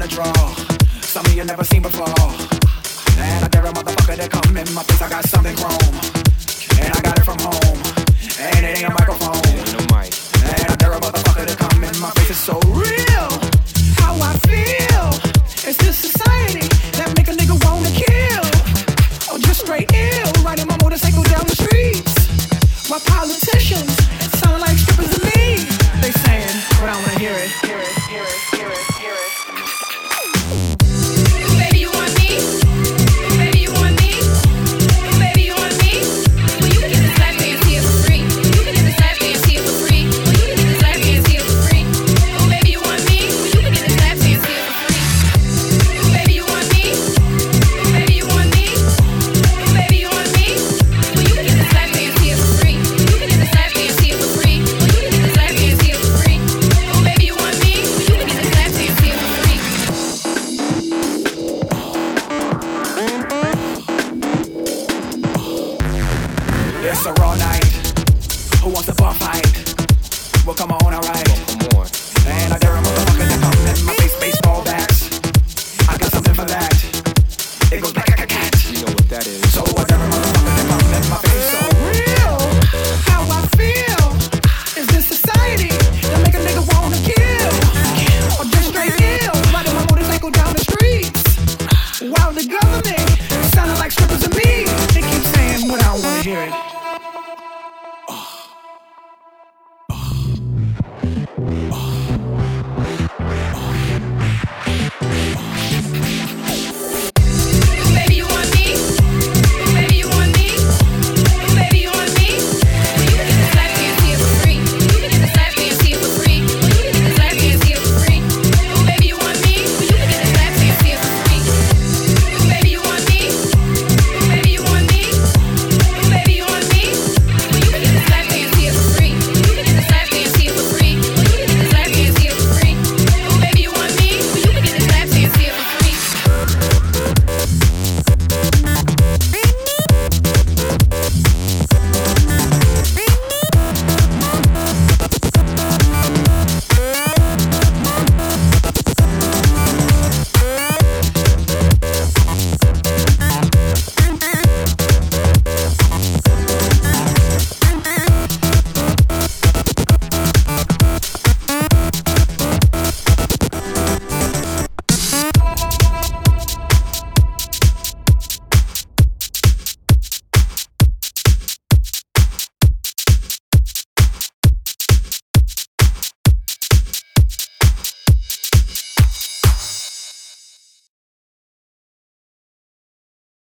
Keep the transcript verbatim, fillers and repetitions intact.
wanna draw. Something you never seen before. And I dare a motherfucker to come in my face. I got something chrome, and I got it from home. And it ain't a microphone. Ain't no mic. And I dare a motherfucker to come in my face. It's so real. How I feel. It's this society that make a nigga wanna kill. Or just straight ill. Riding my motorcycle down the streets. My politicians sound like strippers to me. They saying, but I wanna hear it, hear it, hear it.